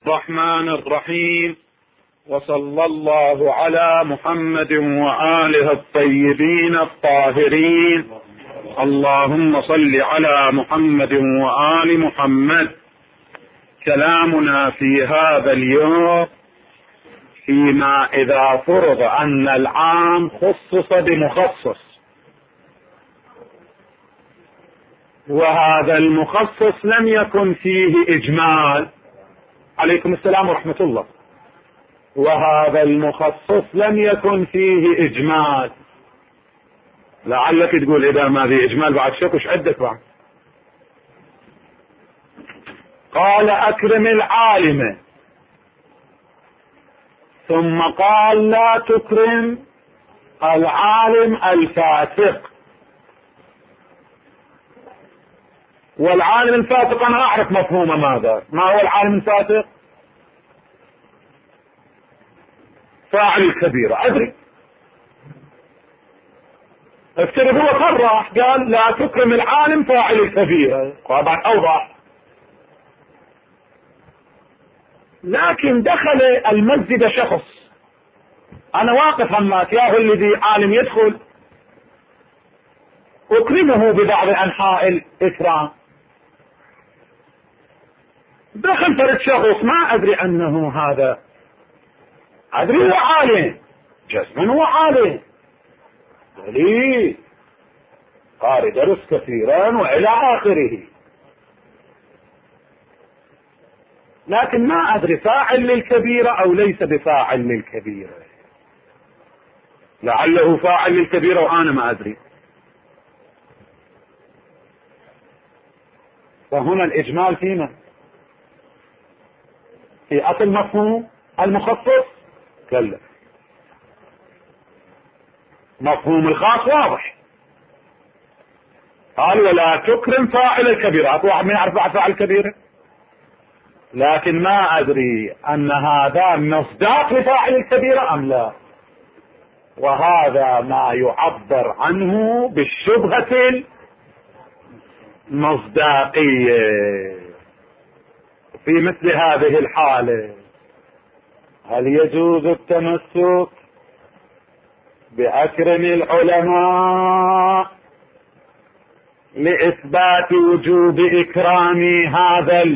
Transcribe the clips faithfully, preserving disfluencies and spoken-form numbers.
الرحمن الرحيم، وصلى الله على محمد وآله الطيبين الطاهرين. اللهم صل على محمد وآل محمد. كلامنا في هذا اليوم فيما إذا فرض أن العام خصص بمخصص، وهذا المخصص لم يكن فيه إجمال. عليكم السلام ورحمة الله. وهذا المخصص لم يكن فيه إجمال. لعلك تقول إذا ما في إجمال بعد شكوش عدك بعد. قال أكرم العالم، ثم قال لا تكرم العالم الفاسق. والعالم الفاسق أنا أعرف مفهوم ماذا. ما هو العالم الفاسق؟ فاعل الكبيرة. أدري افترض هو صرح قال لا تكرم العالم فاعل الكبيرة، طبعا أوضح. لكن دخل المسجد شخص، أنا واقف هماك يا هو الذي عالم يدخل أكرمه ببعض أنحاء الإكرام. دخل فرد شخص ما أدري أنه هذا، أدري هو عالم جزما، هو عالم دليل قارئ درس كثيرا وإلى آخره، لكن ما أدري فاعل للكبيرة أو ليس بفاعل للكبيرة. لعله فاعل للكبيرة وأنا ما أدري. فهنا الإجمال فينا في أصل مفهوم المخصص كلا، مفهوم الخاص واضح. قال ولا تكرم فاعل الكبيرة. واحد من يعرف فاعل الكبيرة، لكن ما أدري أن هذا مصداق لفاعل الكبيرة أم لا. وهذا ما يعبر عنه بالشبهة المصداقية. في مثل هذه الحالة هل يجوز التمسك بأكرم العلماء لإثبات وجوب إكرام هذا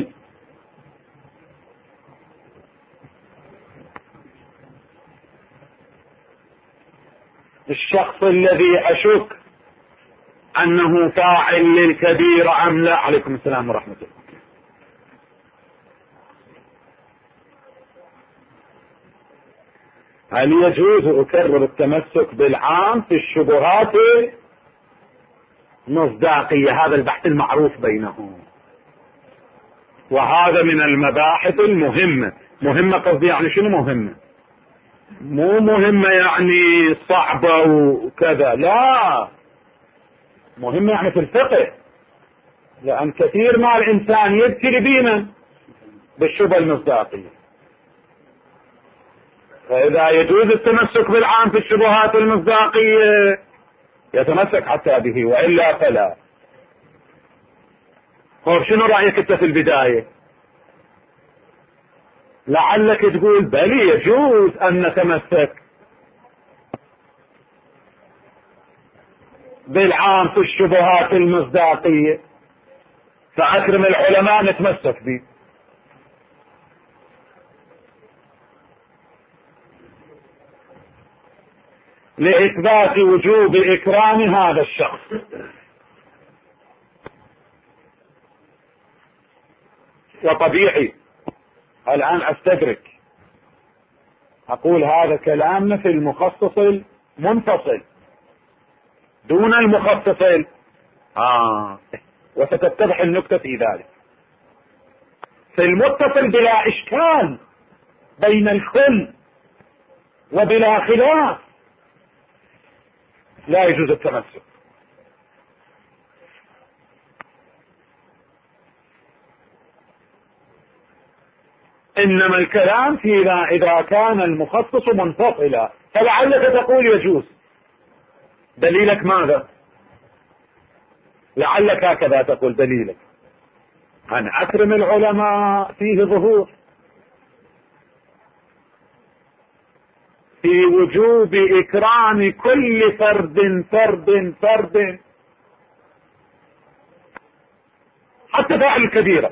الشخص الذي أشك أنه فاعل للكبيرة أم لا؟ عليكم السلام ورحمة الله. هل يجوز أكرر التمسك بالعام في الشبهات المصداقية؟ هذا البحث المعروف بينهم، وهذا من المباحث المهمة. مهمة قصدي يعني شنو مهمة؟ مو مهمة يعني صعبة وكذا، لا، مهمة يعني في الفقه. لأن كثير ما الإنسان يبتلي بينا بالشبهة المصداقية. فإذا يجوز التمسك بالعام في الشبهات المصداقية يتمسك حتى به، وإلا فلا. طيب شنو رأيك أنت في البداية؟ لعلك تقول بل يجوز أن نتمسك بالعام في الشبهات المصداقية، فأكرم العلماء نتمسك به. لإثبات وجوب إكرام هذا الشخص. وطبيعي الآن أستدرك أقول هذا كلامنا في المخصص المنفصل دون المخصص آه. وستتضح النكتة في ذلك. في المتصل بلا إشكال بين الكل وبلا خلاف لا يجوز التمسك. إنما الكلام فيما إذا كان المخصص منفصلا، فلعلك تقول يجوز. دليلك ماذا؟ لعلك هكذا تقول دليلك. أن أكرم العلماء فيه ظهور في وجوب إكرام كل فرد فرد فرد حتى فاعل الكبيرة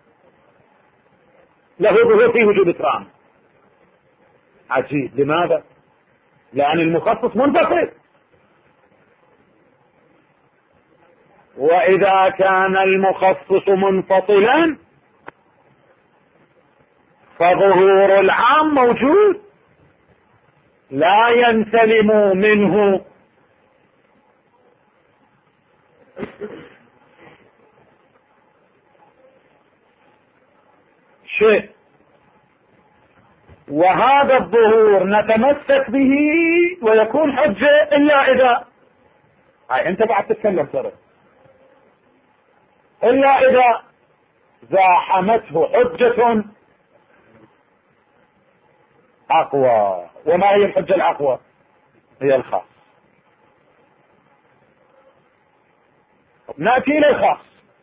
له ظهور في وجوب إكرام. عجيب. لماذا؟ لأن المخصص منفصل، وإذا كان المخصص منفصلا فظهور العام موجود لا ينسلم منه. شيء، وهذا الظهور نتمسك به ويكون حجة إلا إذا هاي أنت بعد تتكلم ترى إلا إذا زاحمته حجة أقوى. وما هي الحجة الأقوى؟ هي الخاص. نأتي إلى الخاص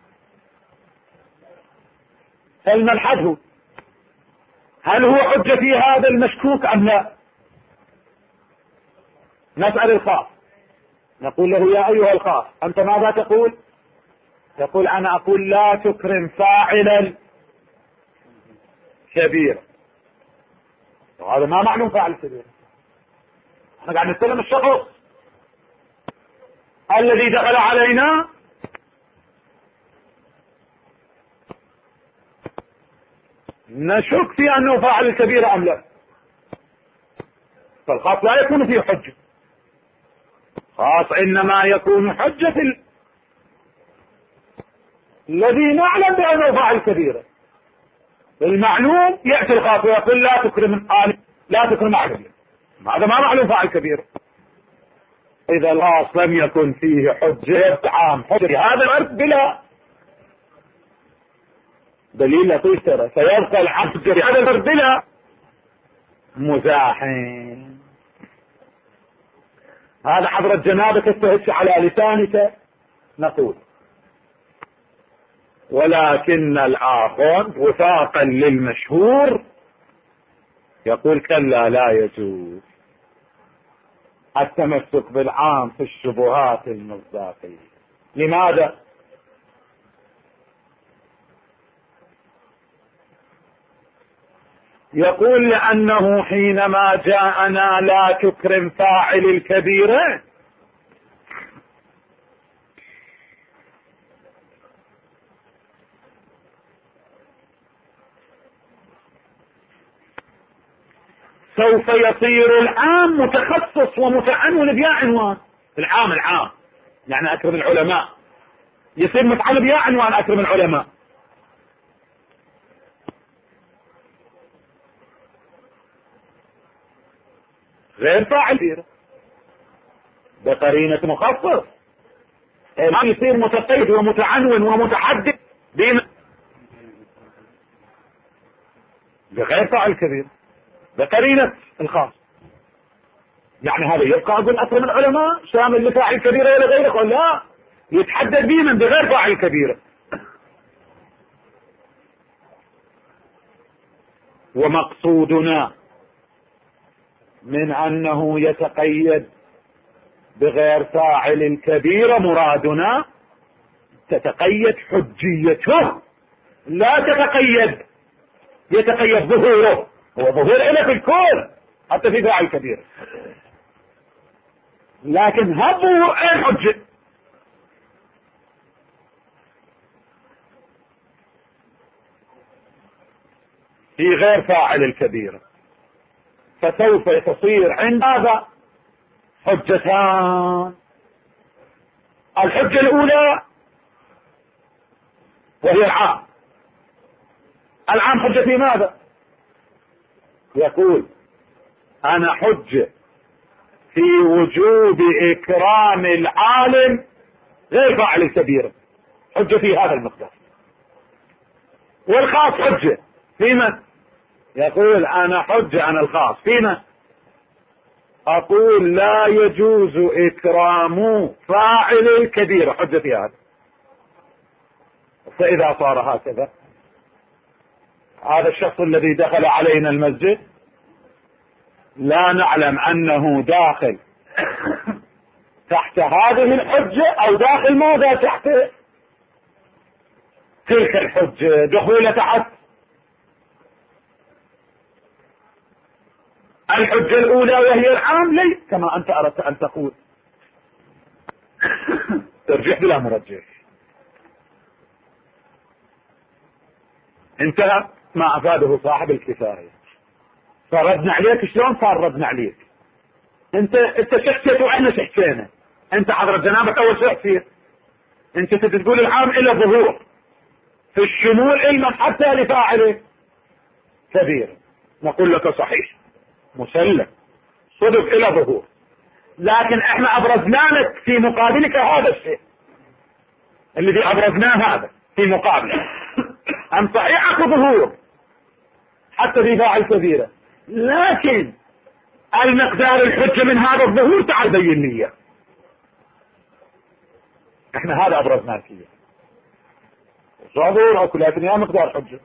فلنلحظه، هل هو حجة في هذا المشكوك أم لا؟ نسأل الخاص، نقول له يا أيها الخاص أنت ماذا تقول؟ يقول أنا أقول لا تكرم فاعل الكبير. وهذا ما معلوم فاعل الكبير، احنا قاعد نتكلم الشخص الذي دخل علينا نشك في أنه فاعل الكبير أم لا، فالخاص لا يكون فيه حجة. خاص إنما يكون حجة ال... الذي نعلم بأنه فاعل كبيرة. المعلوم يأتي الخاص ويقول لا تكرم آل لا تكرم على كبير، هذا ما معلوم فاعل كبير. إذا الخاص لم يكن فيه حجة عام حجة هذا الأرض بلا دليل لطيف ترى سيبقى العام حجة هذا الأرض بلا مزاحم. هذا حضرة جنابك استهدش على لسانك. نقول ولكن الآخر وفاقا للمشهور يقول كلا لا يجوز التمسك بالعام في الشبهات المصداقية. لماذا؟ يقول لأنه حينما جاءنا لا تكرم فاعل الكبيرة سوف يصير العام متخصص ومتعنون بيا عنوان. العام العام يعني أكرم العلماء، يصير متعنون بيا عنوان أكرم العلماء. غير فاعل كبيرة بقرينة مخصص، ما يصير متقيد ومتعنون ومتحدد بين بغير فاعل كبير بقرينة الخاص. يعني هذا يبقى أقول أكرم العلماء شامل لفاعل كبيرة ولا غيره، ولا لا يتحدد بيه من بغير فاعل كبيرة. ومقصودنا من أنه يتقيد بغير فاعل الكبيرة مرادنا تتقيد حجيته لا تتقيد يتقيد ظهوره. هو ظهور إله في الكون حتى في فاعل كبير، لكن هبوا أين حجة؟ في غير فاعل الكبيرة. فسوف تصير عند هذا حجتان. الحجة الأولى وهي العام. العام حجة في ماذا؟ يقول أنا حجة في وجوب إكرام العالم غير فاعل الكبيرة، حجة في هذا المقدار. والخاص حجة في من؟ يقول أنا حجة عن الخاص فيما أقول لا يجوز إكرام فاعل الكبيرة، حجة في هذا. فإذا صار هكذا هذا الشخص الذي دخل علينا المسجد لا نعلم أنه داخل تحت هذه الحجة أو داخل ماذا تحت تلك الحجة، دخول تحت الحجة الأولى وهي العام ليس كما أنت أردت أن تقول. ترجح بلا مرجح. انتهى ما أفاده صاحب الكفاية. فردنا عليك شلون صار ردنا عليك؟ انت انت شخصيت واحنا شخصينا. انت حضرة جنابك اول شيء كثير انت تقول العام الى ظهور في الشمول علما حتى لفاعله كبير، نقول لك صحيح مسلم صدق الى ظهور، لكن احنا ابرزنا لك في مقابلك هذا الشيء الذي ابرزناه هذا في مقابله ان صحيح اكو ظهور حتى في فاعل كبيره، لكن المقدار الحجة من هذا الظهور تعال بين لي اياه. احنا هذا ابرزنا فيه ظهور اكو لكن يا مقدار حجة.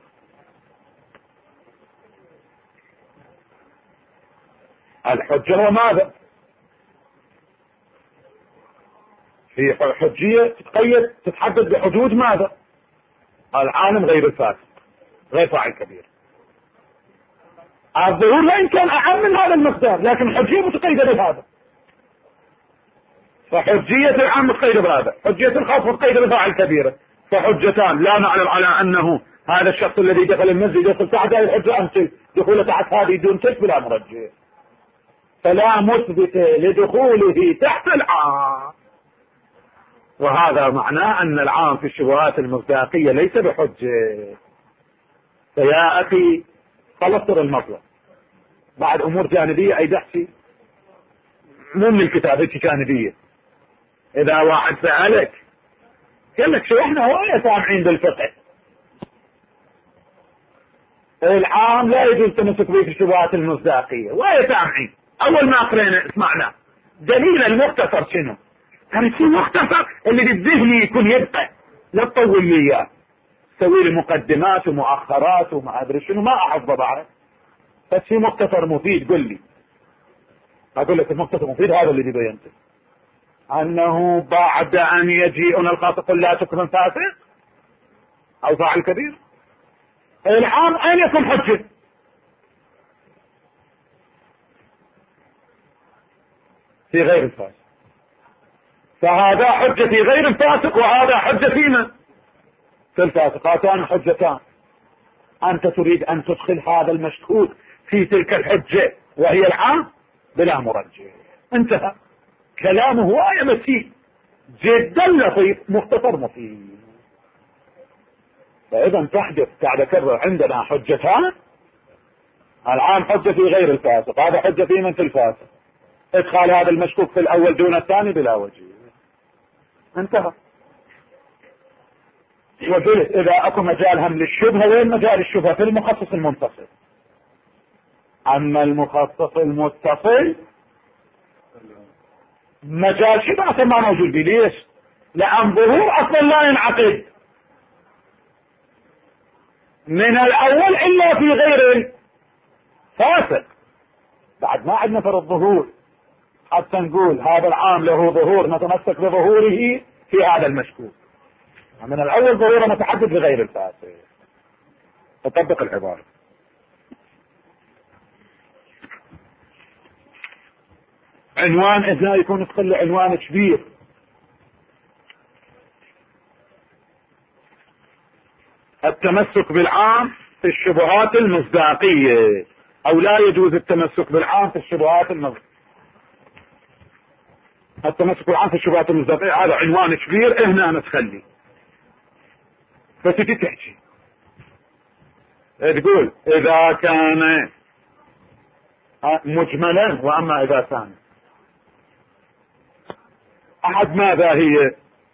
الحجة هو ماذا؟ في حجية تتقيد تتحدد بحدود ماذا؟ العالم غير الفاسد غير فاعل كبير. الظهور لا يمكن اعم من هذا المقدار، لكن الحجية متقيدة بهذا. فحجية العام متقيدة بهذا، حجية الخاص متقيدة بفاعل كبيرة، فحجتان لا نعلم على انه هذا الشخص الذي دخل المسجد يدخل تحت هذه الحجة ام دخول تحت هذه دون تلك بلا مرجح، فلا مثبت لدخوله تحت العام. وهذا معناه ان العام في الشبهات المصداقية ليس بحجة. فيا اخي خلصر المطلب بعد امور جانبية اي دحسي مو من الكتاب هيك جانبية. اذا واحد سألك قال لك شو احنا هواية سامعين بالفقه العام لا يجوز تمسك به في الشبهات المصداقية، وهي سامعين اول ما قرينا سمعنا دليل المختصر شنو؟ كان في مختصر اللي بالذهن يكون يبقى لا تطول لي اياه، تسوي لي مقدمات ومؤخرات وما ادري شنو ما احفظه بعد، بس في مختصر مفيد قل لي. اقول لك المختصر مفيد هذا اللي بينته انه بعد ان يجيئنا الخاص قل لا تكن فاسق او فاعل كبير العام اين يكون حجه؟ في غير الفاسق، فهذا حجه في غير الفاسق وهذا حجه فينا في الفاسق. هاتان حجتان، انت تريد ان تدخل هذا المشكوك في تلك الحجه وهي العام بلا مرجح. انتهى كلامه هواية مسيء جدا لطيف مختصر مفيد. فاذا تحدث قاعد اكرر عندنا حجتان، العام حجة في غير الفاسق، هذا حجة في من في الفاسق، ادخال هذا المشكوك في الاول دون الثاني بلا وجه. انتهى. وقلت اذا اكو مجال هم للشبهة، وين مجال الشبهة؟ في المخصص المنفصل. اما المخصص المتصل مجال شبه اصلا ما موجود به. ليش؟ لان ظهور اصلا لا ينعقد من الاول الا في غير الفاسق. بعد ما عندنا فرض الظهور حتى نقول هذا العام له ظهور نتمسك بظهوره في هذا المشكوك، من الاول ظهوره متحدد بغير الفاسق. تطبق العبارة. عنوان اذا يكون تقل عنوان كبير، التمسك بالعام في الشبهات المصداقية، او لا يجوز التمسك بالعام في الشبهات المصداقية. التمسك بالعام في الشبهات المصداقية هذا عنوان كبير، هنا نتخلي فتجي تحكي تقول اذا كان مجملا، واما اذا كان احد ماذا هي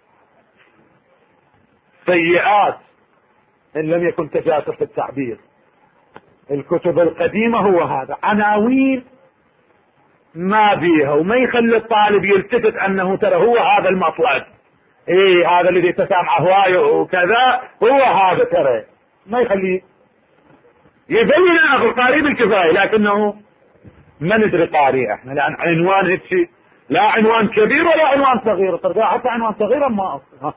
سيئات ان لم يكن تجاسر في التعبير. الكتب القديمة هو هذا عناوين ما بيها وما يخلي الطالب يلتفت انه ترى هو هذا المطلب، ايه هذا الذي تسامع هوايه وكذا هو هذا، ترى ما يخلي يبين انه قريب الكفاية لكنه ما ندري قارئ احنا، لان عنوان هيك لا عنوان كبير ولا عنوان صغير، ترجع حتى عنوان صغير ما أصلا.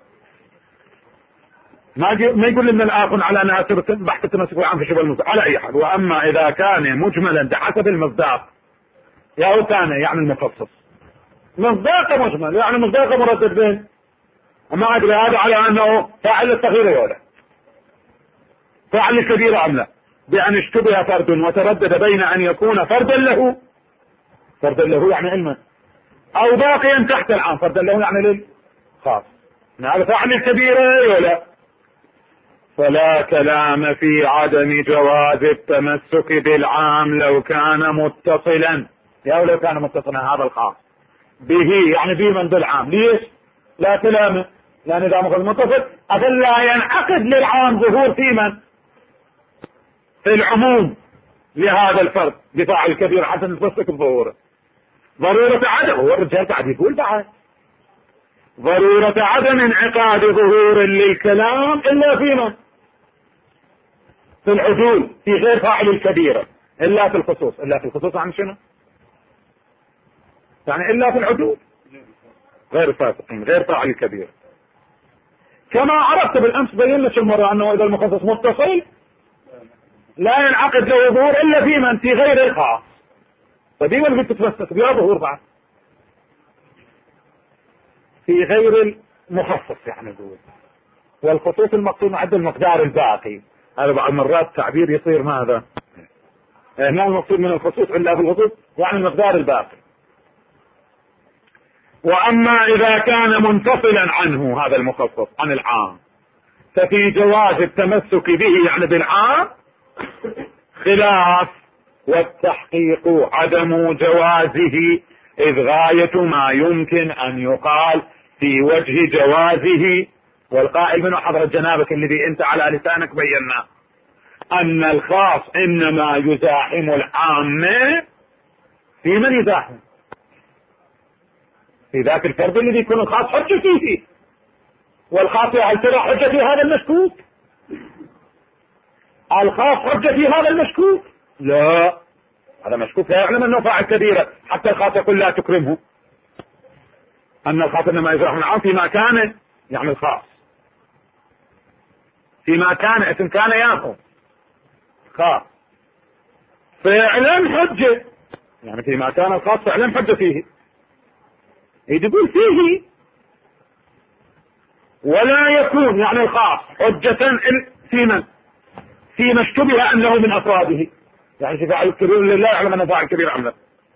ما ما يقول لنا الآخر على ناصر بحث التمسك عن في شبه المصداق على اي حال. واما اذا كان مجملا بحسب المصداق يا كان يعني المخصص مصداق مجمل، يعني مصداق مردد به، اما ادري هذا على انه فاعل الصغير ولا فاعل الكبير ام لا، بان اشتبه فرد وتردد بين ان يكون فردا له، فردا له يعني علما، او باقيا تحت العام، فردا له يعني للخاص، هذا فاعل الكبير ولا. فلا كلام في عدم جواز التمسك بالعام لو كان متصلا، يا لو كان متصلا هذا الخاص به يعني بمن بالعام. ليش؟ لا كلام، لان اذا مخذ متصل اصل لا ينعقد للعام ظهور في من؟ في العموم لهذا الفرد بفاعل الكبير حتى نتمسك بظهوره. ضرورة عدم، هو الرجال قاعد يقول بعد ضرورة عدم انعقاد ظهور للكلام الا في من؟ في العدول، في غير فاعل الكبيرة، الا في الخصوص. الا في الخصوص عن شنو؟ يعني الا في العدول غير فاسقين غير فاعل الكبيرة. كما عرفت بالامس بين لك المرة انه اذا المخصص متصل لا ينعقد له ظهور الا في من؟ في غير الخاص. فديما بدك تتمسك بها ظهور بعد في غير المخصص يعني دول. والخصوص المقصود عند المقدار الباقي، هذا بعض مرات تعبير يصير ماذا؟ هنا المقصود من الخصوص الا في الخصوص يعني المقدار الباقي. واما اذا كان منفصلا عنه هذا المخصص عن العام ففي جواز التمسك به يعني بالعام خلاف، والتحقيق عدم جوازه، إذ غاية ما يمكن أن يقال في وجه جوازه. والقائل منه حضرة جنابك الذي أنت على لسانك بينا أن الخاص إنما يزاحم العامة في من يزاحم؟ في ذاك الفرد الذي يكون الخاص حجة فيه. والخاص هل ترى حجة في هذا المشكوك؟ الخاص حجة في هذا المشكوك؟ لا، هذا مشكوك لا يعلم انه فاعل كبيرة، حتى الخاص يقول لا تكرمه، ان الخاص انما يزرح العام فيما كان يعني الخاص فيما كان اسم كان ياخذ خاص فيعلم حجة، يعني فيما كان الخاص فيعلم حجة فيه، يقول فيه ولا يكون يعني الخاص حجة في من؟ فيما اشتبه انه من افراده، يعني فاعل الكبير لله يعلم انه فاعل كبير عمله.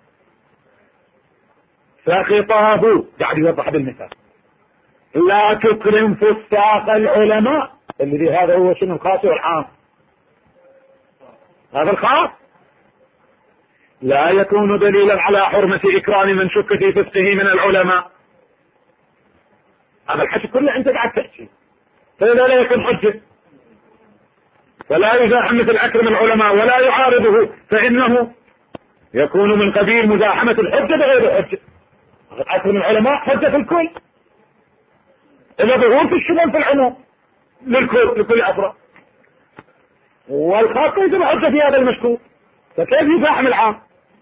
فخطابه قاعد يوضح بالمثال لا تكرم فساق العلماء، الذي هذا هو شنو؟ الخاص والعام. هذا الخاص لا يكون دليلا على حرمة اكرام من شك في فسقه من العلماء. هذا الحكي كله انت قاعد تحكي، فإذا لا يكون حجة فلا يزاحم مثل اكرم العلماء ولا يعارضه، فانه يكون من قبيل مزاحمة الحجة بغير الحجة. اكرم العلماء حجة في الكل، اذا ظهور في الشمال في العموم للكل لكل افراد، والخاص ليس بحجة في هذا المشكوك، فكيف يزاحم العام؟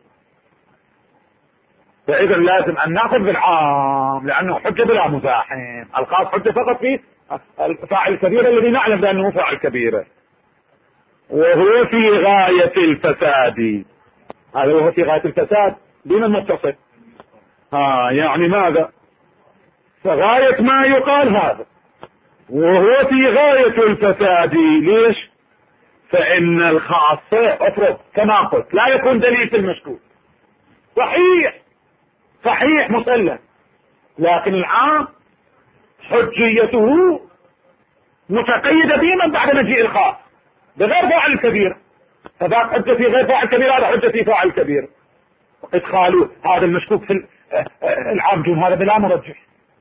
فاذا لازم ان ناخذ بالعام لانه حجة بلا مزاحم، الخاص حجة فقط في فاعل كبيرة الذي نعلم بانه فاعل كبيرة، وهو في غاية الفساد. هذا هو في غاية الفساد بمن متصل؟ ها يعني ماذا؟ فغاية ما يقال هذا وهو في غاية الفساد. ليش؟ فإن الخاصة افرض كما قلت لا يكون دليل في المشكوك، صحيح صحيح مسلم، لكن العام حجيته متقيدة بمن بعد مجيء الخاص بغير فاعل كبير، فذاك حجة في غير فاعل كبير، هذا حجة في فاعل كبير. ادخالوا هذا المشكوك في العام دون هذا بلا مرجح،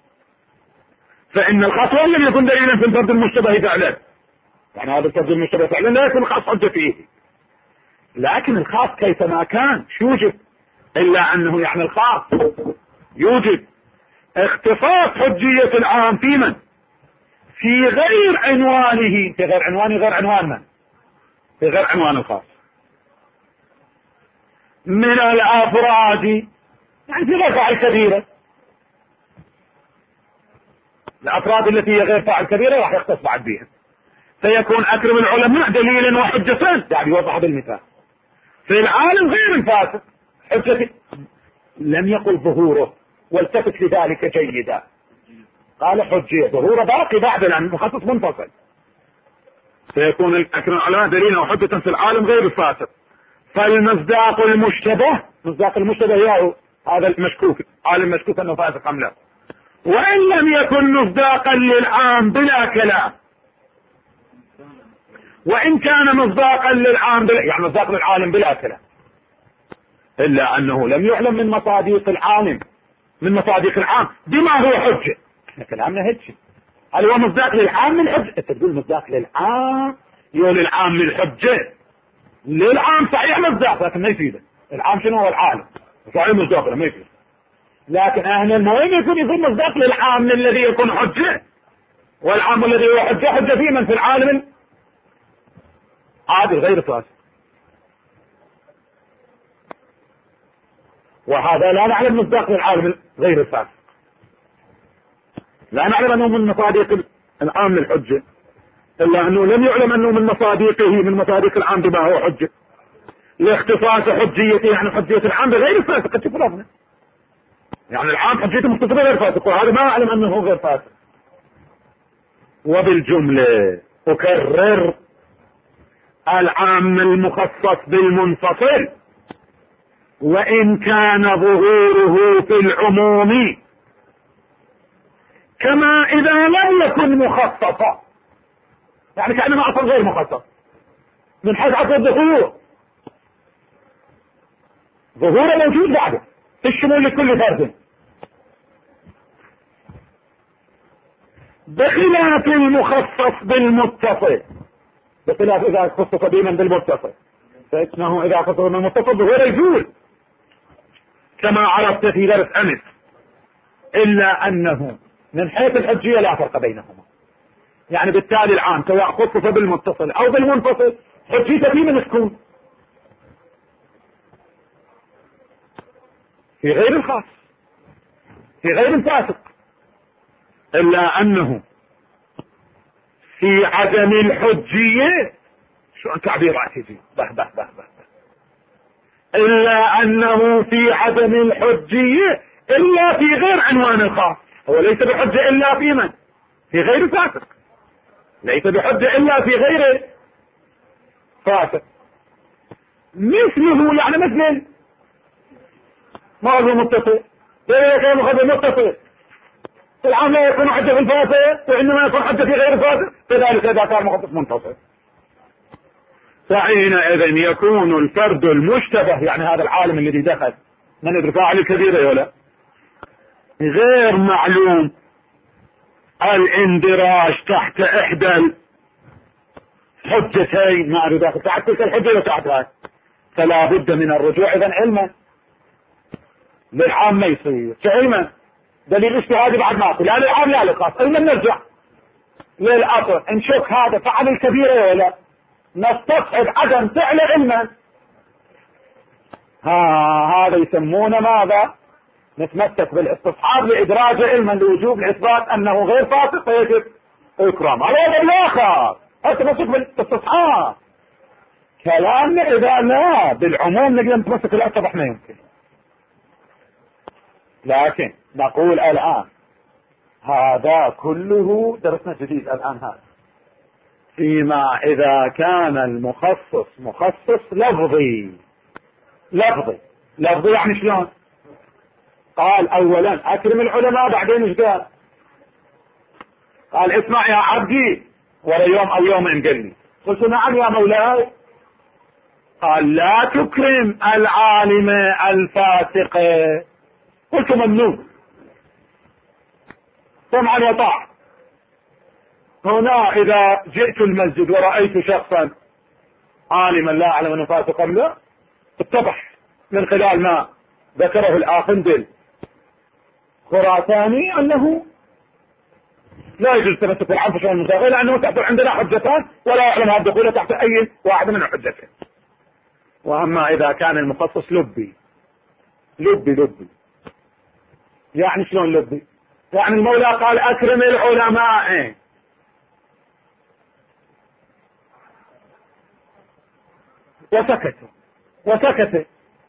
فإن الخاص وإن لم يكن دليلا في الفرد المشتبه فعلا، يعني هذا الفرد المشتبه فعلا لا يكون الخاص حجة فيه، لكن الخاص كيفما كان يوجد، إلا أنه يعني الخاص يوجد اختصاص حجية العام في من؟ في غير عنوانه، في غير عنوانه غير عنوان من؟ في غير عنوان الخاص. من الافراد يعني في غير فاعل كبيرة، الافراد التي هي غير فاعل كبيرة راح يختص بعد بها، فيكون اكرم العلماء دليلا وحجة، يعني يوضح بالمثال. في العالم غير الفاسق حجة، لم يقل ظهوره، والتفت لذلك جيدا، قال حجية، ظهوره باقي بعد لأن المخصص منفصل، سيكون الاكرم العلماء دليلا وحجة في العالم غير الفاسق. فالمصداق المشتبه، مصداق المشتبه هو هذا المشكوك، عالم مشكوك انه فاسق ام لا، وان لم يكن مصداقا للعام بلا كلام، وان كان مصداقا للعام بلا يعني مصداق للعالم بلا كلام، الا انه لم يعلم من مصاديق العالم من مصاديق العام بما هو حجه. احنا كلامنا هيك، هل هو مصداق للعام من حجه؟ انت تقول مصداق للعام، يقول للعام من حجه، للعام صحيح مصداق لكن ما يفيده، العام شنو هو العالم، صحيح مصداق ما يفيد، لكن اهل المهم يكون يكون مصداق للعام من الذي يكون حجه، والعام الذي هو حجه حجه في من في العالم عادل غير فاسد. وهذا لا نعلم مصداق للعالم غير الفاسد، لا نعلم انه من مصاديق العام للحجه، الا انه لم يعلم انه من مصاديقه من مصاديق العام بما هو حجه، لاختصاص حجيته يعني حجيه العام بغير الفاسق. كيف فرضنا يعني العام حجيته مختصره غير فاسق، وهذا ما اعلم انه غير فاسق. وبالجمله اكرر العام المخصص بالمنفصل وان كان ظهوره في العموم، كما اذا لم يكن مخصصا، يعني كأنما اصلا غير مخصص من حيث عصر الظهور، ظهوره موجود بعده في الشمول لكل فرد، بخلاف المخصص بالمتصل، بخلاف اذا خصص بمن بالمتصل، فانه اذا خصص بالمتصل ظهوره يزول كما عرفت في درس امس، الا انه من حيث الحجية لا فرق بينهما، يعني بالتالي العام سواء خصص بالمتصل او بالمنفصل حجيته في من تكون في غير الخاص في غير الفاسق، الا انه في عدم الحجية، شو تعبيرات يجي به به به به الا انه في عدم الحجية الا في غير عنوان الخاص، هو ليس بحجة الا في من في غير فاسق، ليس بحجة الا في غير فاسق، مثله يعني مثل ما هو متصل، لا يكون مخبر متصل في العام لا يكون حجة في الفاسق، وانما يكون حجة في غير الفاسق، كذلك اذا كان مخصص منتصل. فحينئذ يكون الفرد المشتبه، يعني هذا العالم الذي دخل من الرفاع الكبيرة ولا غير معلوم الاندراج تحت احدى الحجتين، ما اريد اخذ تحت تلك الحجة وتحتها، فلا بد من الرجوع اذا علما للعام ما يصير علما دليل اجتهادي بعد ما اقول لا للعام لا للخاص، علما نرجع للاصل نشوف هذا فعل الكبيرة ولا نستصحب عدم فعل علما، ها هذا يسمونه ماذا؟ نتمسك بالاستصحاب لادراج علما لوجوب الاثبات انه غير فاسق فيجب اكرام، على وجه الاخر التمسك بالاستصحاب. كلامنا اذا لا بالعموم نقدر نتمسك بالاتضح ما يمكن، لكن نقول الان هذا كله درسنا جديد الان هذا فيما اذا كان المخصص مخصص لفظي. لفظي لفظي يعني شلون؟ قال اولا اكرم العلماء، بعدين ايش قال؟ قال اسمع يا عبدي، ولا يوم او يومين قال لي، قلت نعم يا مولاي، قال لا تكرم العالم الفاسق، قلت ممنوع سمعا وطاعة. هنا اذا جئت المسجد ورأيت شخصا عالما لا اعلم انه فاسق ام لا، اتضح من خلال ما ذكره الاخندل خراساني انه لا يجوز التمسك بالعنف شؤون المساغي، لانه تحصل عندنا حجتان ولا يعلم الدخول تحت اي واحد من الحجتين. واما اذا كان المخصص لبي لبي لبي يعني شلون لبي؟ يعني المولى قال اكرم العلماء وسكت وسكت،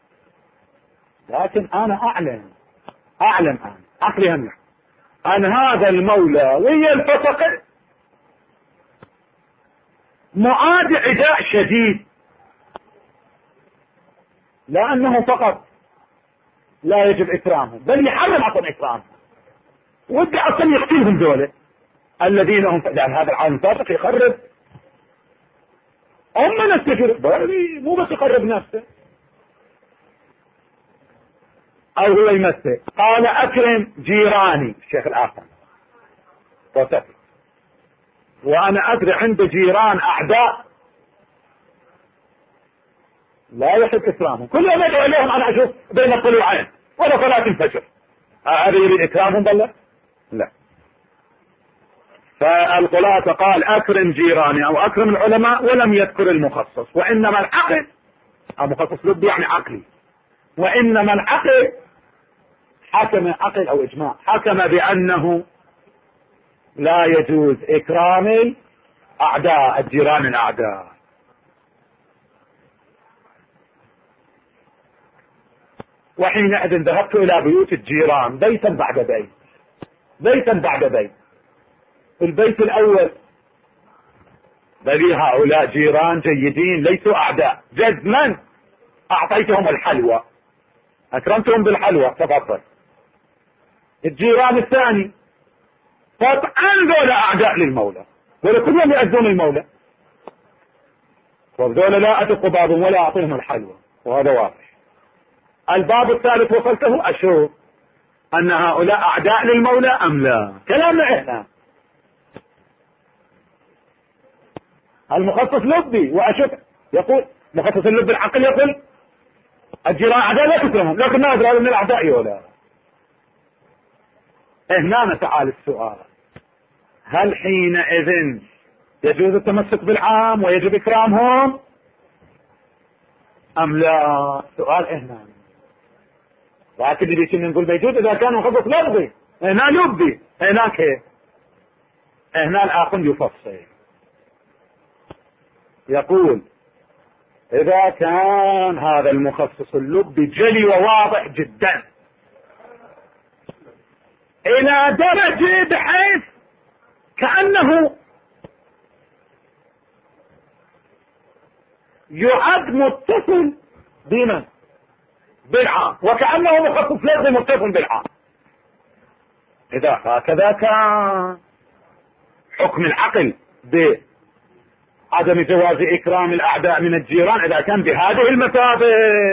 لكن انا اعلم اعلم انا عقلي هم ان هذا المولى ويا الفسق معاد عداء شديد، لانه فقط لا يجب اكرامهم بل يحرم اصلا اكرامهم، ودي اصلا يقتلهم دولة الذين هم يعني هذا العالم الفاسق يخرب هم نفسه، مو بس يقرب نفسه او هو يمثل. قال اكرم جيراني الشيخ الاخر وسكت، وانا ادري عند جيران اعداء لا يحب اكرامهم، كل يوم يدعو اليهم انا اشوف بين الطلوعين ولا صلاة الفجر، هذا يريد اكرامهم بل لا. فالخلاصة قال اكرم جيراني او اكرم العلماء ولم يذكر المخصص، وانما العقل المخصص لب يعني عقلي، وانما العقل حكم عقل او اجماع حكم بانه لا يجوز اكرام الاعداء الجيران الاعداء. وحينئذ ذهبت الى بيوت الجيران بيتا بعد بيت بيتا بعد بيت. البيت الاول بل هؤلاء جيران جيدين ليسوا اعداء، جزما اعطيتهم الحلوى اكرمتهم بالحلوى تفضل. الجيران الثاني قطعا ذولا اعداء للمولى ولكلهم يؤذون المولى، وذولا لا ادق بابهم ولا اعطيهم الحلوى، وهذا واضح. الباب الثالث وصلته اشوف ان هؤلاء اعداء للمولى ام لا، كلامنا احنا المخصص لبي واشوف يقول مخصص اللب العقل يقول الجيران اعداء لا تكرمهم، لكن ما ادري هذا من الاعداء ولا. هنا تعال السؤال، هل حينئذ يجوز التمسك بالعام ويجب اكرامهم ام لا؟ سؤال هنا، لكن اللي كنا نقول بيجوز اذا كان مخصص لفظي، هنا لبي هناك كيف؟ هنا الاخر يفصل يقول اذا كان هذا المخصص اللبي جلي وواضح جدا الى درجة بحيث كأنه يعد متصل بمن؟ بالعام، وكأنه مخصص لفظي متصل بالعام. اذا هكذا كان حكم العقل بعدم جواز اكرام الاعداء من الجيران اذا كان بهذه المثابة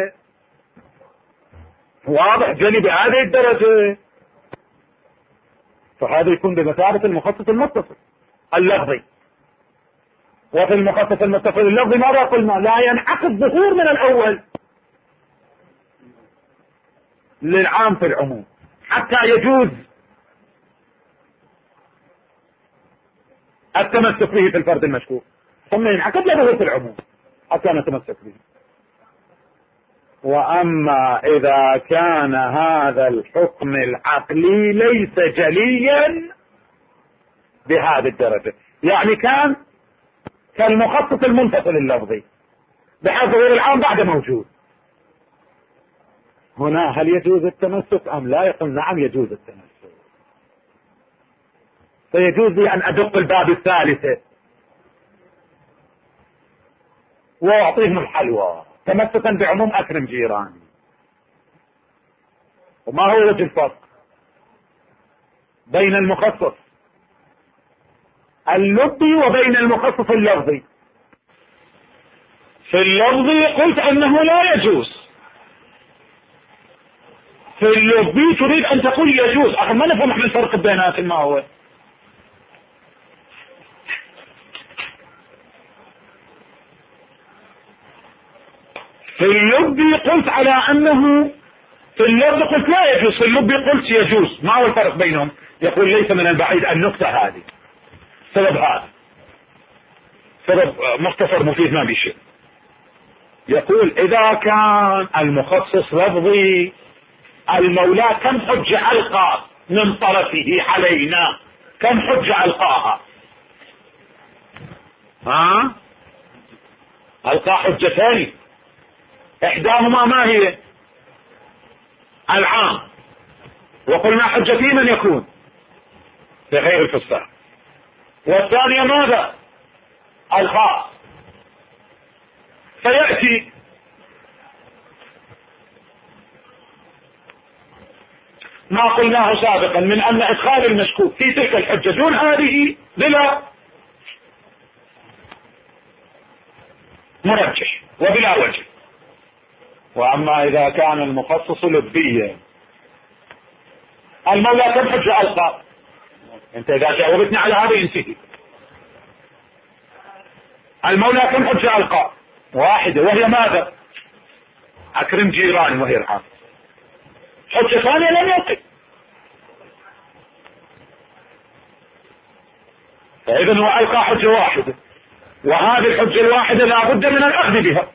واضح جلي بهذه الدرجة، فهذا يكون بمثابة المخصص المتصل اللفظي. وفي المخصص المتصل اللفظي ماذا قلنا؟ لا ينعقد ظهور من الاول للعام في العموم حتى يجوز التمسك به في الفرد المشكوك، ثم ينعقد له في العموم حتى نتمسك به. واما اذا كان هذا الحكم العقلي ليس جليا بهذه الدرجة، يعني كان كالمخصص المنفصل اللفظي بحيث ظهور العام بعد موجود، هنا هل يجوز التمسك ام لا؟ يقول نعم يجوز التمسك. فيجوز لي ان ادق الباب الثالثة واعطيهم الحلوى تمسكا بعموم اكرم جيراني. وما هو وجه الفرق بين المخصص اللبي وبين المخصص اللفظي؟ في اللفظي قلت انه لا يجوز، في اللبي تريد ان تقول يجوز. اخي ما نفهم احنا الفرق بينات ما هو. في اللبي قلت على انه في اللفظ قلت لا يجوز، في اللبي قلت يجوز. ما هو الفرق بينهم؟ يقول ليس من البعيد النقطة هذه سبب هذا سبب مختصر مفيد ما بشيء. يقول إذا كان المخصص لفظي المولى كم حجة ألقى من طرفه علينا؟ كم حجة ألقاها؟ ها؟ ألقى حجتين، إحداهما ما هي؟ العام، وقلنا حجتي من يكون لغير الفساق، والثانية ماذا؟ الخاص. فيأتي ما قلناه سابقا من أن إدخال المشكوك في تلك الحجة دون هذه بلا مرجح وبلا وجه. وأما إذا كان المخصص لبيا المولى كم حجة ألقى؟ أنت إذا جاوبتني على هذا ينتهي. المولى كم حجة ألقى؟ واحدة، وهي ماذا؟ أكرم جيراني، وهي الحافظ. حجة ثانية لم يلقي. فإذا هو ألقى حجة واحدة، وهذه الحجة الواحدة لا بد من الأخذ بها،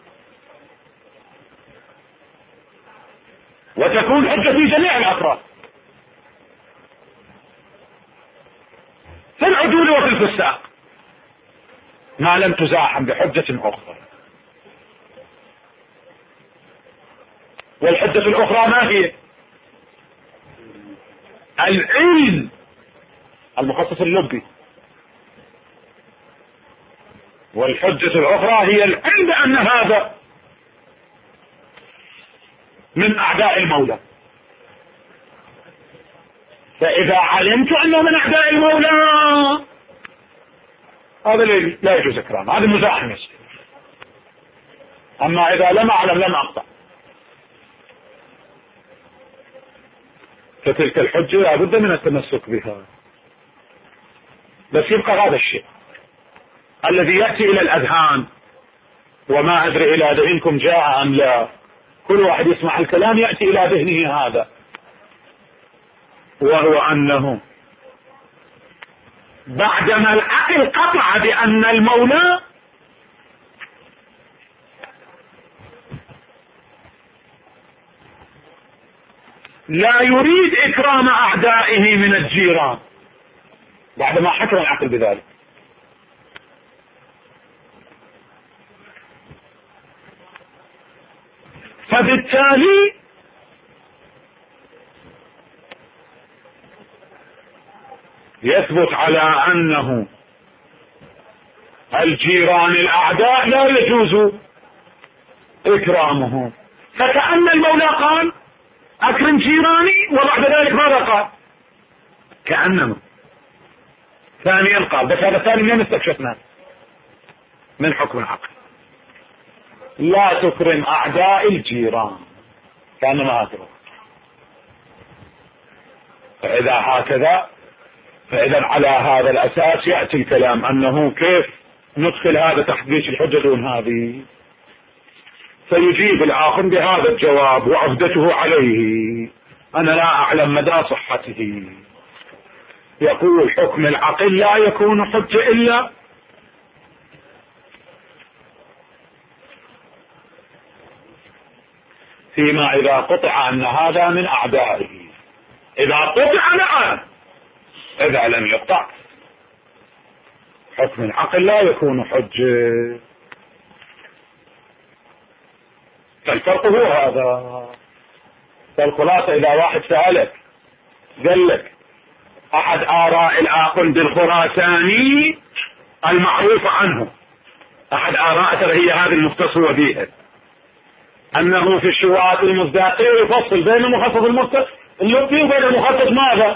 وتكون حجة في جميع الأطراف، في العدول وفي الفساق، ما لم تزاحم بحجة أخرى. والحجة الأخرى ما هي؟ العلم، المخصص اللبي. والحجة الأخرى هي العلم بأن هذا من أعداء المولى. فإذا علمت أنه من أعداء المولى هذا لا يجوز إكرام، هذا مزاحم يصير. أما إذا لم أعلم لم أقطع، فتلك الحجة لا بد من التمسك بها. بس يبقى هذا الشيء الذي يأتي إلى الأذهان، وما أدري إلى ذهنكم جاء أم لا، كل واحد يسمع الكلام يأتي إلى ذهنه هذا، وهو أنه بعدما العقل قطع بأن المولى لا يريد إكرام أعدائه من الجيران، بعدما حكم العقل بذلك، فبالتالي يثبت على أنه الجيران الأعداء لا يجوز إكرامهم. فكأن المولى قال أكرم جيراني، وبعد ذلك ماذا قال؟ كأنه ثانيا قال، بس هذا الثاني من استكشفناه من حكم العقل، لا تكرم أعداء الجيران، كأنما هكذا. فإذا هكذا فإذا على هذا الأساس يأتي الكلام أنه كيف ندخل هذا تحت جيش الحجة دون هذه. فيجيب الآخر بهذا الجواب وعهدته عليه، أنا لا أعلم مدى صحته. يقول حكم العقل لا يكون حجة إلا فيما إذا قطع أن هذا من أعدائه. إذا قطع نعم، إذا لم يقطع حكم العقل لا يكون حجة. فالفرق هو هذا. فالخلاصة إذا واحد سألك قال لك أحد آراء الآخن بالخراساني المعروف عنه، أحد آراء هي هذه المختصرة بها، أنه في الشروعات المصداقية يفصل بين المخصص المختص اللبي وبين المخصص ماذا؟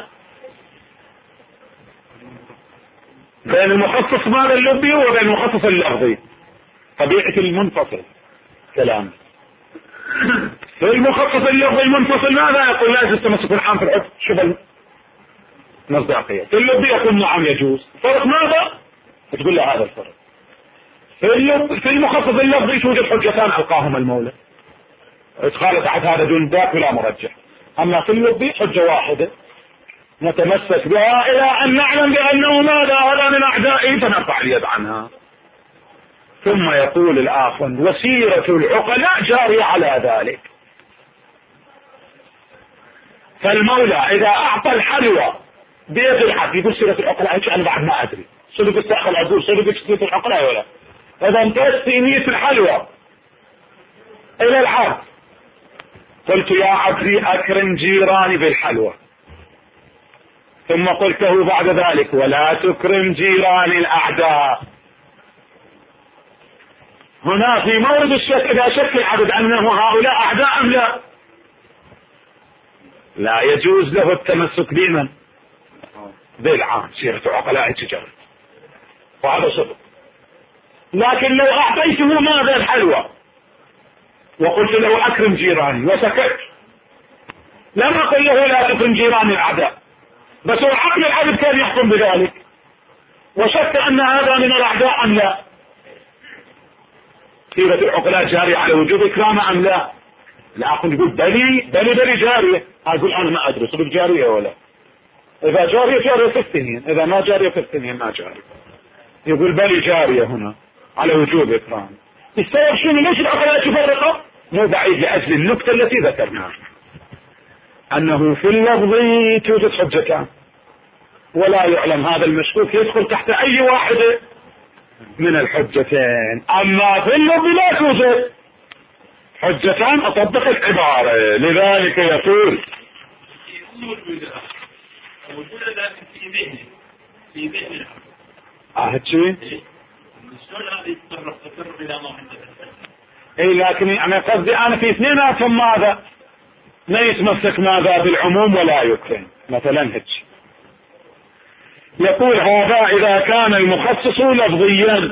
بين المخصص ماذا اللبي وبين المخصص اللفظي. طبيعة المنفصل كلام. في المخصص اللفظي المنفصل ماذا يقول؟ لا يجوز تمسك العام في الحكم شبه المصداقية. في اللبي يقول نعم يجوز. فرق ماذا؟ تقول له هذا الفرق. في في المخصص اللفظي توجد حجتان ألقاهما المولى، ادخال تحت هذا دون ذاك ولا مرجح. أما في اللبي حجة واحدة نتمسك بها إلى أن نعلم بأنه ماذا هذا من أعدائه فنرفع اليد عنها. ثم يقول الآخر وسيرة العقلاء جارية على ذلك. فالمولى إذا أعطى الحلوى بيد العبد يقول سيرة العقلاء، أنا بعد ما أدري صدق استأخذ أقول صدق سيرة العقلاء ولا. إذا انتهت سينية الحلوى إلى العبد، قلت يا عبدي أكرم جيراني بالحلوى، ثم قلته بعد ذلك ولا تكرم جيراني الأعداء. هنا في مورد الشك إذا شك العبد أنه هؤلاء أعداء أم لا، لا يجوز له التمسك بمن؟ بالعام، سيرة عقلاء التجارة، وهذا صدق. لكن لو أعطيته ماذا الحلوى وقلت له أكرم جيراني وسكت، لم أقل له لا تكرم جيراني الأعداء، بس هو عقل العبد كان يحكم بذلك وشك أن هذا من الأعداء أم لا. سيرة العقلاء جارية على وجوب إكرامه أم لا؟ العقل يقول بلي بلي بلي جارية، أقول أنا ما أدري صدق جارية ولا. إذا جارية جارية في السنين، إذا ما جارية في السنين ما جارية. يقول بلي جارية هنا على وجوب إكرام. السبب شنو؟ ليش العقلاء تفرقوا؟ مو بعيد لأجل النكتة التي ذكرناها، أنه في اللفظ توجد حجتان ولا يعلم هذا المشكوك يدخل تحت أي واحدة من الحجتين. أما في اللفظ لا توجد حجتان أطبق العبارة، لذلك يقول في ذهنه في ذهنه أهد شيء اي، لكن انا قصدي انا في اثنيناتهم ماذا لا يتمسك ماذا بالعموم ولا يكرم مثلا هج. يقول هذا اذا كان المخصص لفظيا،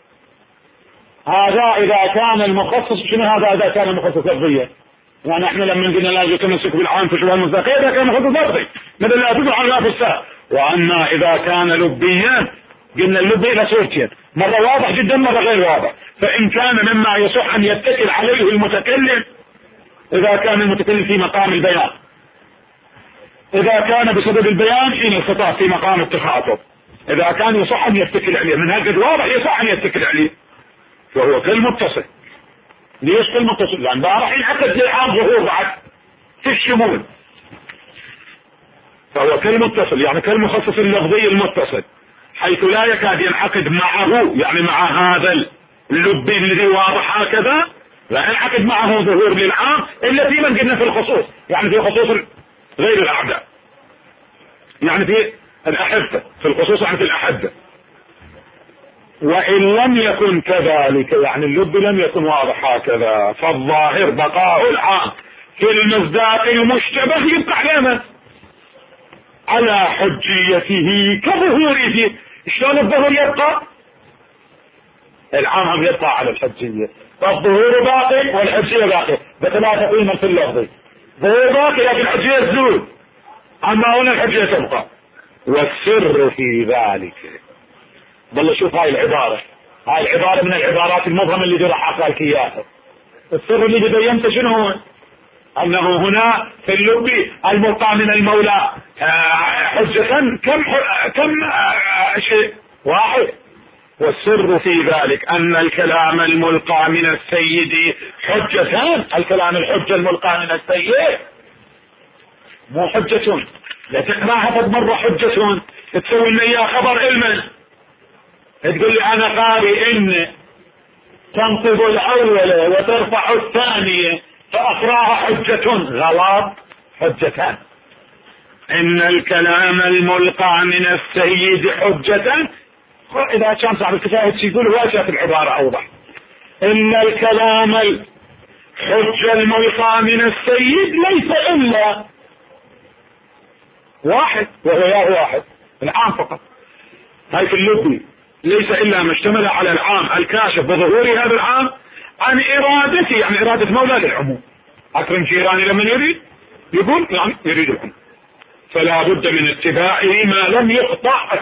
هذا اذا كان المخصص شنو هذا اذا كان المخصص لفظيا؟ يعني احنا لما قلنا لا يتمسك بالعام في شبه المصداق اذا كان مخصص لفظي مثل لا تدعو على في الساعة. واما اذا كان لبيا قلنا اللبي لا صورتين، مرة واضح جدا مرة غير واضح. فإن كان مما يصح أن يتكل عليه المتكلم إذا كان المتكلم في مقام البيان، إذا كان بسبب البيان حين الخطاب في مقام التخاطب، إذا كان يصح أن يتكل عليه من هذا واضح يصح أن يتكل عليه، فهو كالمتصل. ليش كالمتصل؟ لأن بقى راح ينعقد للعام ظهور بعد في الشمول، فهو كالمتصل يعني كالمخصص اللفظي المتصل، حيث لا يكاد ينعقد معه يعني مع هذا اللب الذي واضح هكذا لا ينعقد معه ظهور للعام الا في من قلنا في الخصوص، يعني في خصوص غير الاعداء، يعني في الاحبه، في الخصوص يعني في الاحبه. وان لم يكن كذلك يعني اللب لم يكن واضح هكذا، فالظاهر بقاء العام في المصداق المشتبه يبقى علامه على حجيته كظهوره. شلون الظهور يبقى؟ العام هم يبقى على الحجية، فالظهور باقي والحجية باقي بثلاثة قيمة في اللفظ، ظهور باقي لكن الحجية تزول، اما هنا الحجية تبقى. والسر في ذلك بل شوف هاي العبارة، هاي العبارة من العبارات المبهمة اللي راح اقرأ لك اياها. السر اللي بينته شنو هو؟ انه هنا في اللب الملقى من المولى حجة كم كم شيء واحد. والسر في ذلك ان الكلام الملقى من السيد حجتان، الكلام الحجة الملقى من السيد مو حجة لا تقراها فد مرة حجة تسوي لي اياه خبر علما، تقول لي انا قارئ ان تنصب الاول وترفع الثانية فأقراها حجة، غلط، حجتان. إن الكلام الملقى من السيد حجة، إذا كان صاحب الكفاية يقول واجهة العبارة أوضح. إن الكلام الحجة الملقى من السيد ليس إلا واحد وهو يا واحد العام فقط. هاي في اللبي ليس إلا ما اشتمل على العام الكاشف بظهور هذا العام عن إرادتي، يعني إرادة مولى للعموم. أكرم جيراني لمن يريد يقول يعني يريد العموم، فلا بد من اتباعه ما لم يقطع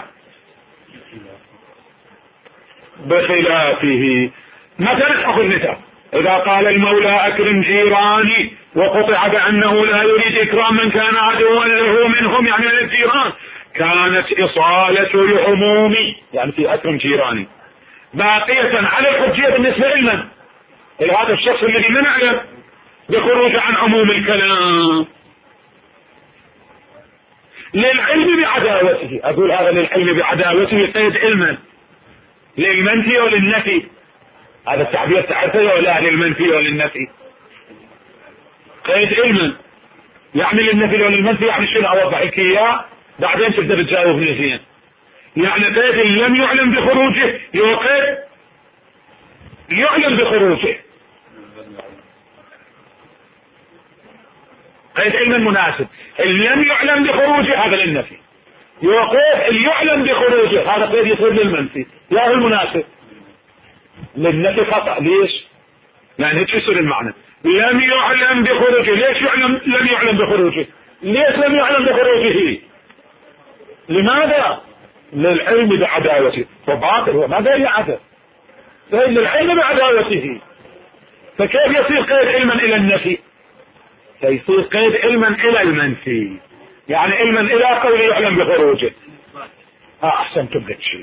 بخلافه. مثلا أخذ مثال، إذا قال المولى أكرم جيراني وقطع بأنه لا يريد إكرام من كان عدوا له منهم يعني من الجيران، كانت إصالة العموم يعني في أكرم جيراني باقية على الحجية بالنسبة لمن؟ لهذا الشخص الذي ما نعلم بخروج عن عموم الكلام. للعلم بعداوته، اقول هذا للعلم بعداوته قيد علما، للمنفي وللنفي. هذا التعبير تعرفه ولا؟ للمنفي وللنفي قيد علما، يعني للنفي وللمنفي. يعني شنو؟ اوضح لك اياه بعدين تقدر تجاوبني زين. يعني قيد لم يعلم بخروجه يوقف يعلم بخروجه. قيد علم مناسب. اللي لم يعلم بخروجه هذا للنفي، يوقف اللي يعلم بخروجه هذا قيد يصير للمنفي. يا هو المناسب للنفي خطأ. ليش؟ لأن هيك يصير المعنى. لم يعلم بخروجه. ليش يعلم لم يعلم بخروجه؟ ليش لم يعلم بخروجه؟ لماذا؟ للعلم بعداوته. وباطل هو ماذا يعدل؟ للعلم بعداوته. فكيف يصير قيد علما إلى النفي؟ فيصير قيد علما إلى المنفي، يعني علما إلى قول يعلم بخروجه. اه احسن تبقى شيء،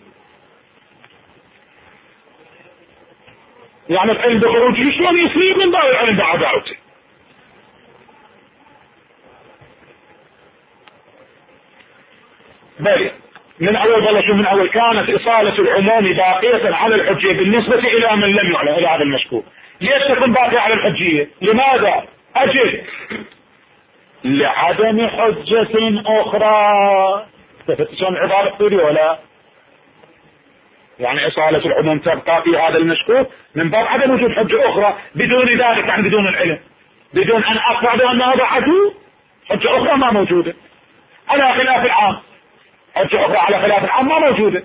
يعني العلم بخروجه شلون يصير من باب العلم بعداوته؟ بل من اول بلش من اول كانت اصالة العموم باقية على الحجية بالنسبة الى من لم يعلم، الى هذا المشكوك. ليش تكون باقية على الحجية؟ لماذا؟ اجل لعدم حجة اخرى. تفتشون عبارة تصيري ولا؟ يعني اصالة العموم تبقى في هذا المشكوك من باب عدم وجود حجة اخرى. بدون ذلك يعني بدون العلم، بدون ان اقطع بان هذا عدو، حجة اخرى ما موجودة. على خلاف العام، حجة اخرى على خلاف العام ما موجودة.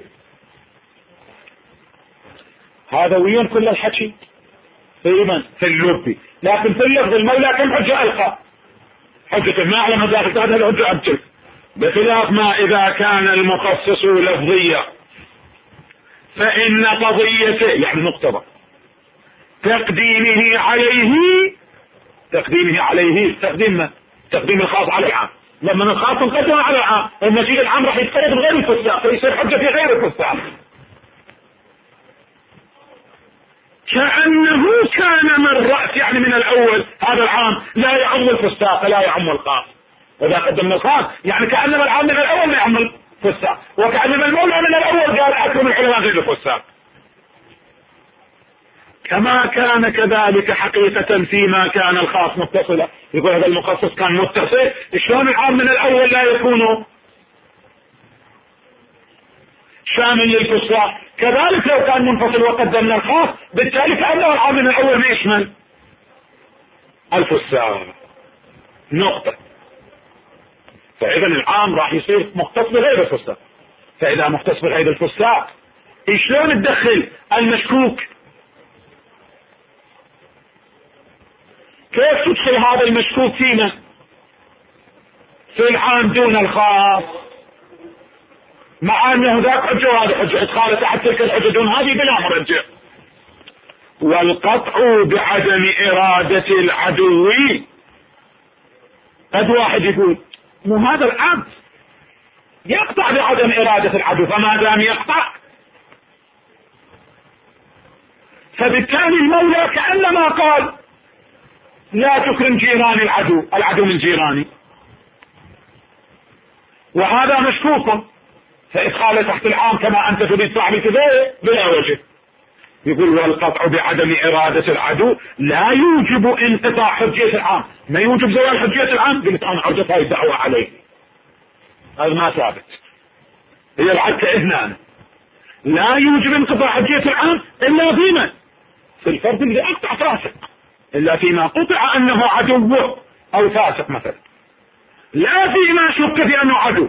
هذا وين كل الحكي؟ في من؟ في اللبي. لكن في اللفظ المولى كم حجة القى؟ حجة ما اعلم ذلك هذا الحجة ابجل. بخلاف ما اذا كان المخصص لفظية فان قضيته يعني مقتضى تقديمه عليه، تقديمه عليه تقديم تقديم الخاص على العام. لما الخاص نقدم على العام النتيجة العام راح يتقيد بغير الفساق فيصير حجة في غير الفساق. كأنه كان من رأس يعني من الاول هذا العام لا يعم الفساق لا يعم الخاص. اذا قدمنا الخاص يعني كأنما العام من الاول لا يعم الفساق، وكأنما المولى من الاول قال اكرم العلماء غير الفساق. كما كان كذلك حقيقة فيما كان الخاص متصلا. يقول هذا المخصص كان متصل، شلون العام من الاول لا يكون شامل للفساق؟ كذلك لو كان منفصل وقدمنا الخاص بالتالي كأنه العام من الاول ما يشمل الفساق. نقطة. فاذا العام راح يصير مختص بغير الفساق. فاذا مختص بغير الفساق شلون تدخل المشكوك؟ كيف تدخل هذا المشكوك فينا في العام دون الخاص، مع انه ذاك حجة وهذا حجة؟ ادخال تحت تلك الحجة دون هذه بلا مرجع. والقطع بعدم ارادة العدو. قد واحد يقول مو هذا العبد يقطع بعدم ارادة العدو، فما دام يقطع فبالتالي المولى كأنما قال لا تكرم جيران العدو، العدو من جيراني، وهذا مشكوك. فإدخاله تحت العام كما أنت تريد فعل كذا بلا وجه. يقول والقطع بعدم إرادة العدو لا يوجب انقطاع حجية العام. ما يوجب زوال حجية العام. قلت أنا عرضت هاي الدعوة عليه، هذا ما ثابت، هي العكة هنا. لا يوجب انقطاع حجية العام إلا فيما في الفرد اللي أقطع فاسق، إلا فيما قطع أنه عدوه أو فاسق مثلا، لا فيما شك في أنه عدو.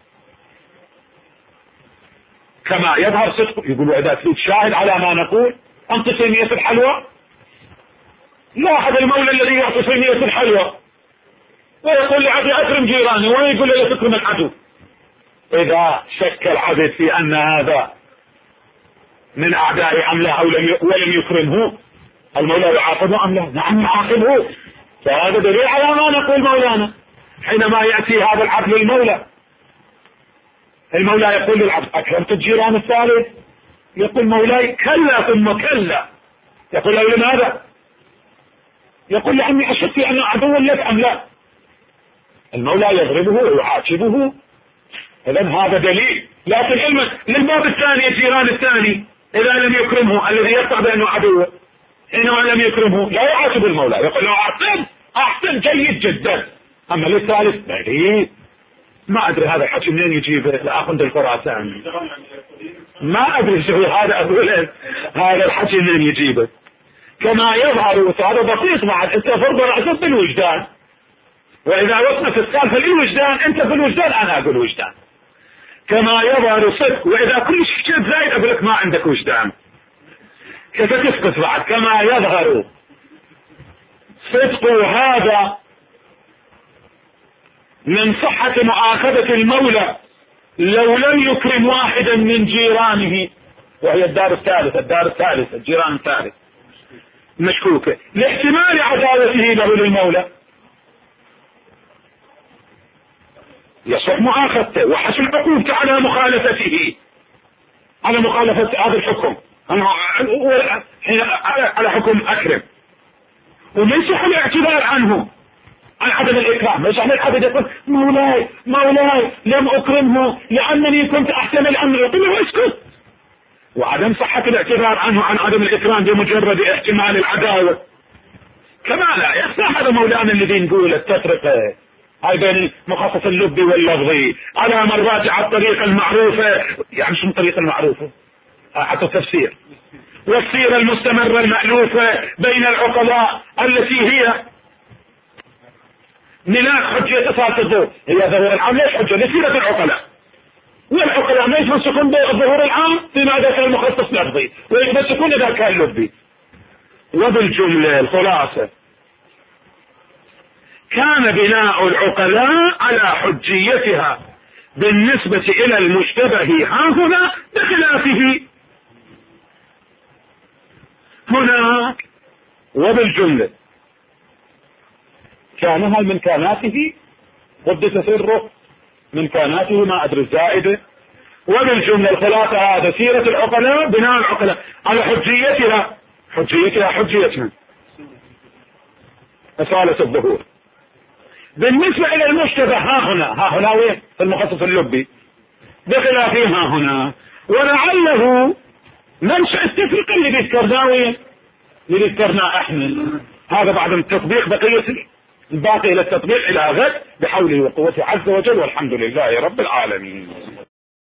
كما يظهر صدقه. يقولوا إذا تريد شاهد على ما نقول أنت صينية الحلوى، لاحظ المولى الذي يعطي صينية الحلوى ويقول لعبد أكرم جيراني، ويقول له تكرم العدو. إذا شك العبد في أن هذا من أعداء أم لا أو لم ولم يكرمه، المولى يعاقبه أم لا؟ نعم يعاقبه. فهذا دليل على ما نقول مولانا. حينما يأتي هذا العبد للمولى، المولى يقول للعبد أكرمت الجيران الثالث؟ يقول مولاي كلا ثم كلا. يقول له لماذا؟ يقول لأني أشك أنه عدو لك أم لا. المولى يضربه ويعاتبه، إذن هذا دليل. لكن علما للباب الثاني الجيران الثاني إذا لم يكرمه الذي يقطع بأنه عدوه، حينما لم يكرمه لا يعاتب المولى، يقول له أحسن أحسن جيد جدا. أما للثالث دليل. ما أدري هذا الحكي منين يجيبه الأخوند الخراساني، ما أدري شو هذا، أقول هذا الحكي منين يجيبه. كما يظهر هذا بسيط بعد، أنت فرض رأسك بالوجدان، وإذا وصلت السالفة للوجدان أنت في الوجدان أنا أقول وجدان. كما يظهر صدق، وإذا كل شيء زايد أقول لك ما عندك وجدان، كيف تسقط بعد. كما يظهر صدق هذا من صحة مؤاخذة المولى لو لم يكرم واحدا من جيرانه، وهي الدار الثالثة الدار الثالثة الجيران الثالث مشكوكة لاحتمال عداوته له للمولى، يصح مؤاخذته وحصل عقوبته على مخالفته، على مخالفة هذا الحكم على حكم أكرم. وما يصح الاعتذار عنه عن عدم الإكرام. ما يصح الحدث يقول مولاي مولاي لم أكرمه لأنني كنت أحتمل أمره، يقول له اسكت. وعدم صحة الاعتذار عنه عن عدم الإكرام بمجرد احتمال العداوة كما لا يخفى. هذا مولانا الذي نقول التفرقة هاي بين مخصص اللبي واللفظي على مرات على الطريقة المعروفة. يعني شو الطريقة المعروفة؟ حتى التفسير والسيرة المستمرة المألوفة بين العقلاء التي هي ملاك حجة صارت الظهور. هي ظهور العام ليش حجة؟ لسيرة العقلاء، والعقلاء ما يتمسكون بالظهور العام فيما إذا كان المخصص لفظي، ويتمسكون إذا كان لبي. وبالجملة الخلاصة كان بناء العقلاء على حجيتها بالنسبة إلى المشتبه ها هنا بخلافه هناك. وبالجملة كان هل من كاناته قدس سره من كاناته ما أدري الزائدة. وبالجملة الخلاصة هذا سيرة العقلاء بناء العقلاء على حجيتها حجيتها حجيتها أصالة الظهور بالنسبة إلى المشتبه ها هنا. ها هنا وين؟ في المخصص اللبي بخلافه ها هنا. ولعله منشأ التفريق اللي ذكرناه وين؟ اللي ذكرناه احنا. هذا بعد التطبيق بقية الباقي إلى التطبيق إلى غد بحوله وقوته عز وجل، والحمد لله رب العالمين.